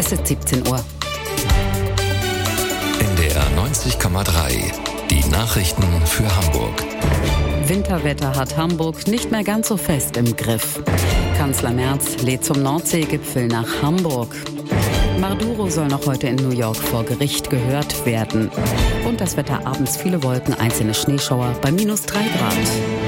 Es ist 17 Uhr. NDR 90,3. Die Nachrichten für Hamburg. Winterwetter hat Hamburg nicht mehr ganz so fest im Griff. Kanzler Merz lädt zum Nordseegipfel nach Hamburg. Maduro soll noch heute in New York vor Gericht gehört werden. Und das Wetter abends viele Wolken, einzelne Schneeschauer bei -3 Grad.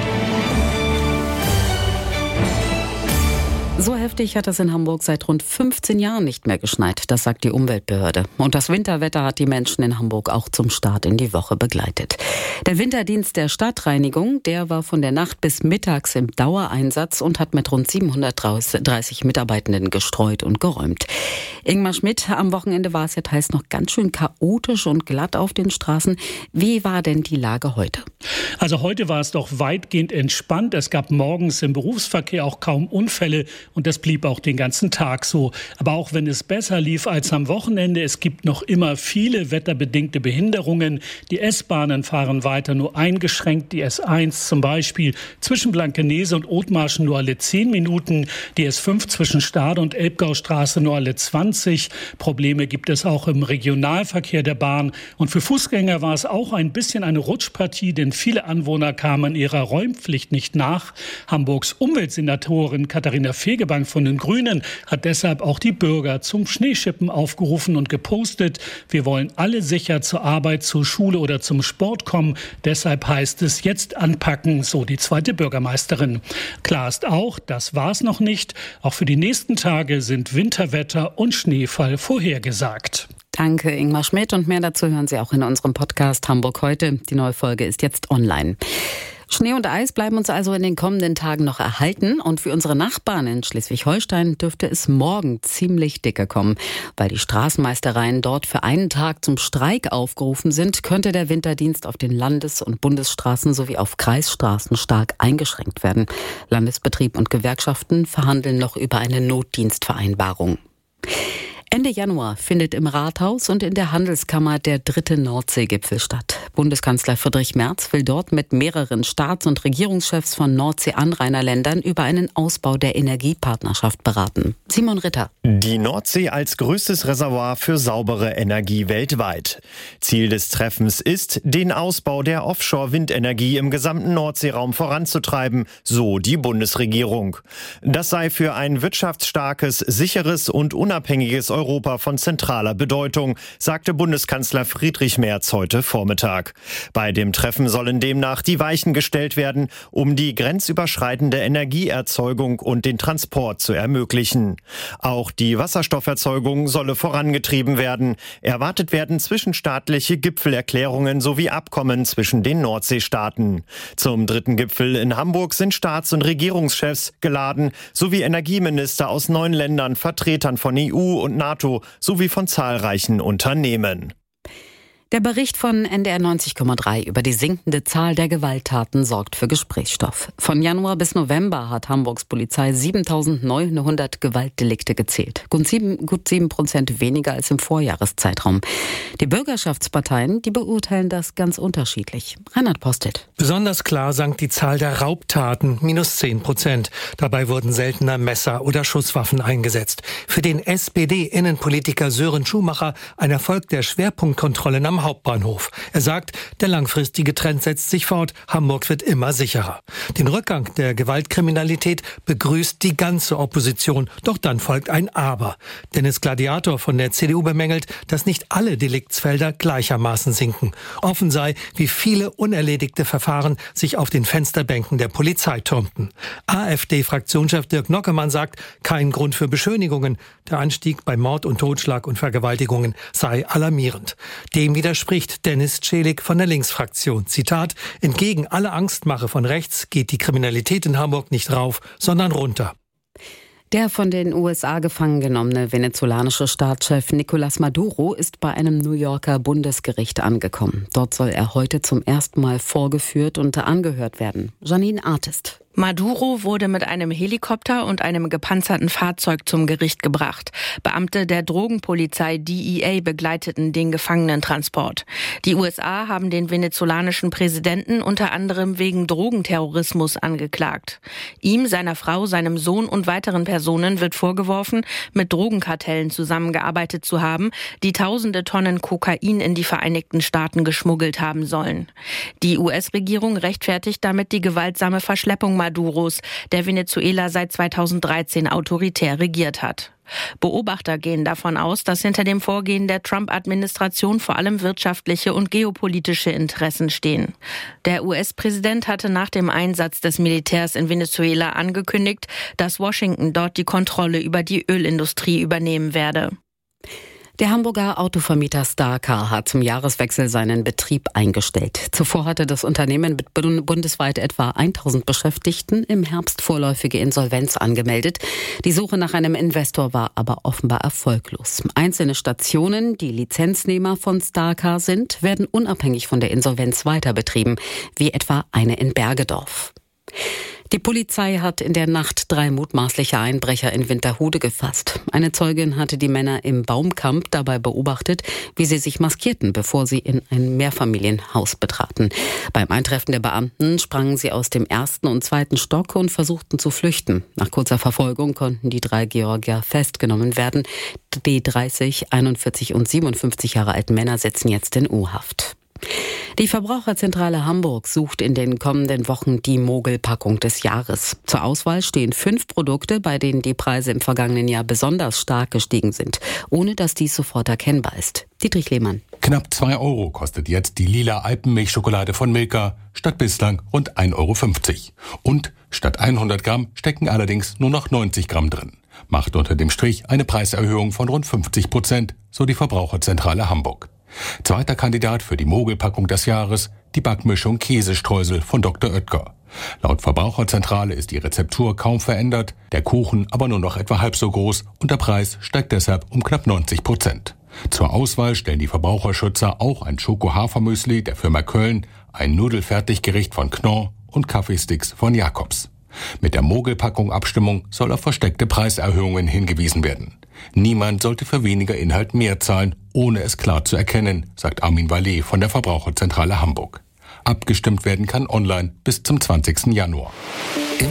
So heftig hat es in Hamburg seit rund 15 Jahren nicht mehr geschneit, das sagt die Umweltbehörde. Und das Winterwetter hat die Menschen in Hamburg auch zum Start in die Woche begleitet. Der Winterdienst der Stadtreinigung, der war von der Nacht bis mittags im Dauereinsatz und hat mit rund 730 Mitarbeitenden gestreut und geräumt. Ingmar Schmidt, am Wochenende war es ja teils noch ganz schön chaotisch und glatt auf den Straßen. Wie war denn die Lage heute? Also heute war es doch weitgehend entspannt. Es gab morgens im Berufsverkehr auch kaum Unfälle. Und das blieb auch den ganzen Tag so. Aber auch wenn es besser lief als am Wochenende, es gibt noch immer viele wetterbedingte Behinderungen. Die S-Bahnen fahren weiter nur eingeschränkt. Die S1 zum Beispiel zwischen Blankenese und Othmarschen nur alle 10 Minuten. Die S5 zwischen Stade und Elbgaustraße nur alle 20. Probleme gibt es auch im Regionalverkehr der Bahn. Und für Fußgänger war es auch ein bisschen eine Rutschpartie, denn viele Anwohner kamen ihrer Räumpflicht nicht nach. Hamburgs Umweltsenatorin Katharina Fegebank von den Grünen hat deshalb auch die Bürger zum Schneeschippen aufgerufen und gepostet. Wir wollen alle sicher zur Arbeit, zur Schule oder zum Sport kommen. Deshalb heißt es jetzt anpacken, so die zweite Bürgermeisterin. Klar ist auch, das war's noch nicht. Auch für die nächsten Tage sind Winterwetter und Schneefall vorhergesagt. Danke, Ingmar Schmidt. Und mehr dazu hören Sie auch in unserem Podcast Hamburg heute. Die neue Folge ist jetzt online. Schnee und Eis bleiben uns also in den kommenden Tagen noch erhalten. Und für unsere Nachbarn in Schleswig-Holstein dürfte es morgen ziemlich dicke kommen. Weil die Straßenmeistereien dort für einen Tag zum Streik aufgerufen sind, könnte der Winterdienst auf den Landes- und Bundesstraßen sowie auf Kreisstraßen stark eingeschränkt werden. Landesbetrieb und Gewerkschaften verhandeln noch über eine Notdienstvereinbarung. Ende Januar findet im Rathaus und in der Handelskammer der 3. Nordseegipfel statt. Bundeskanzler Friedrich Merz will dort mit mehreren Staats- und Regierungschefs von Nordsee-Anrainerländern über einen Ausbau der Energiepartnerschaft beraten. Simon Ritter. Die Nordsee als größtes Reservoir für saubere Energie weltweit. Ziel des Treffens ist, den Ausbau der Offshore-Windenergie im gesamten Nordseeraum voranzutreiben, so die Bundesregierung. Das sei für ein wirtschaftsstarkes, sicheres und unabhängiges Europa von zentraler Bedeutung, sagte Bundeskanzler Friedrich Merz heute Vormittag. Bei dem Treffen sollen demnach die Weichen gestellt werden, um die grenzüberschreitende Energieerzeugung und den Transport zu ermöglichen. Auch die Wasserstofferzeugung solle vorangetrieben werden. Erwartet werden zwischenstaatliche Gipfelerklärungen sowie Abkommen zwischen den Nordseestaaten. Zum 3. Gipfel in Hamburg sind Staats- und Regierungschefs geladen, sowie Energieminister aus 9 Ländern, Vertretern von EU und NATO sowie von zahlreichen Unternehmen. Der Bericht von NDR 90,3 über die sinkende Zahl der Gewalttaten sorgt für Gesprächsstoff. Von Januar bis November hat Hamburgs Polizei 7.900 Gewaltdelikte gezählt. Gut 7% weniger als im Vorjahreszeitraum. Die Bürgerschaftsparteien, die beurteilen das ganz unterschiedlich. Reinhard Postet. Besonders klar sank die Zahl der Raubtaten, -10%. Dabei wurden seltener Messer oder Schusswaffen eingesetzt. Für den SPD-Innenpolitiker Sören Schumacher ein Erfolg der Schwerpunktkontrollen am Hauptbahnhof. Er sagt, der langfristige Trend setzt sich fort. Hamburg wird immer sicherer. Den Rückgang der Gewaltkriminalität begrüßt die ganze Opposition. Doch dann folgt ein Aber. Dennis Gladiator von der CDU bemängelt, dass nicht alle Deliktsfelder gleichermaßen sinken. Offen sei, wie viele unerledigte Verfahren sich auf den Fensterbänken der Polizei türmten. AfD-Fraktionschef Dirk Nockemann sagt, kein Grund für Beschönigungen. Der Anstieg bei Mord und Totschlag und Vergewaltigungen sei alarmierend. Dem widerspricht Dennis Celik von der Linksfraktion. Zitat: Entgegen aller Angstmache von rechts geht die Kriminalität in Hamburg nicht rauf, sondern runter. Der von den USA gefangen genommene venezolanische Staatschef Nicolás Maduro ist bei einem New Yorker Bundesgericht angekommen. Dort soll er heute zum ersten Mal vorgeführt und angehört werden. Janine Artist. Maduro wurde mit einem Helikopter und einem gepanzerten Fahrzeug zum Gericht gebracht. Beamte der Drogenpolizei DEA begleiteten den Gefangenentransport. Die USA haben den venezolanischen Präsidenten unter anderem wegen Drogenterrorismus angeklagt. Ihm, seiner Frau, seinem Sohn und weiteren Personen wird vorgeworfen, mit Drogenkartellen zusammengearbeitet zu haben, die tausende Tonnen Kokain in die Vereinigten Staaten geschmuggelt haben sollen. Die US-Regierung rechtfertigt damit die gewaltsame Verschleppung Maduros, der Venezuela seit 2013 autoritär regiert hat. Beobachter gehen davon aus, dass hinter dem Vorgehen der Trump-Administration vor allem wirtschaftliche und geopolitische Interessen stehen. Der US-Präsident hatte nach dem Einsatz des Militärs in Venezuela angekündigt, dass Washington dort die Kontrolle über die Ölindustrie übernehmen werde. Der Hamburger Autovermieter Starcar hat zum Jahreswechsel seinen Betrieb eingestellt. Zuvor hatte das Unternehmen mit bundesweit etwa 1000 Beschäftigten im Herbst vorläufige Insolvenz angemeldet. Die Suche nach einem Investor war aber offenbar erfolglos. Einzelne Stationen, die Lizenznehmer von Starcar sind, werden unabhängig von der Insolvenz weiter betrieben, wie etwa eine in Bergedorf. Die Polizei hat in der Nacht 3 mutmaßliche Einbrecher in Winterhude gefasst. Eine Zeugin hatte die Männer im Baumkamp dabei beobachtet, wie sie sich maskierten, bevor sie in ein Mehrfamilienhaus betraten. Beim Eintreffen der Beamten sprangen sie aus dem 1. und 2. Stock und versuchten zu flüchten. Nach kurzer Verfolgung konnten die 3 Georgier festgenommen werden. Die 30, 41 und 57 Jahre alten Männer sitzen jetzt in U-Haft. Die Verbraucherzentrale Hamburg sucht in den kommenden Wochen die Mogelpackung des Jahres. Zur Auswahl stehen 5 Produkte, bei denen die Preise im vergangenen Jahr besonders stark gestiegen sind, ohne dass dies sofort erkennbar ist. Dietrich Lehmann. Knapp 2 € kostet jetzt die lila Alpenmilchschokolade von Milka, statt bislang rund 1,50 €. Und statt 100 Gramm stecken allerdings nur noch 90 Gramm drin. Macht unter dem Strich eine Preiserhöhung von rund 50%, so die Verbraucherzentrale Hamburg. Zweiter Kandidat für die Mogelpackung des Jahres, die Backmischung Käsestreusel von Dr. Oetker. Laut Verbraucherzentrale ist die Rezeptur kaum verändert, der Kuchen aber nur noch etwa halb so groß und der Preis steigt deshalb um knapp 90%. Zur Auswahl stellen die Verbraucherschützer auch ein Schoko-Hafermüsli der Firma Köln, ein Nudelfertiggericht von Knorr und Kaffeesticks von Jacobs. Mit der Mogelpackung-Abstimmung soll auf versteckte Preiserhöhungen hingewiesen werden. Niemand sollte für weniger Inhalt mehr zahlen, ohne es klar zu erkennen, sagt Armin Vallet von der Verbraucherzentrale Hamburg. Abgestimmt werden kann online bis zum 20. Januar.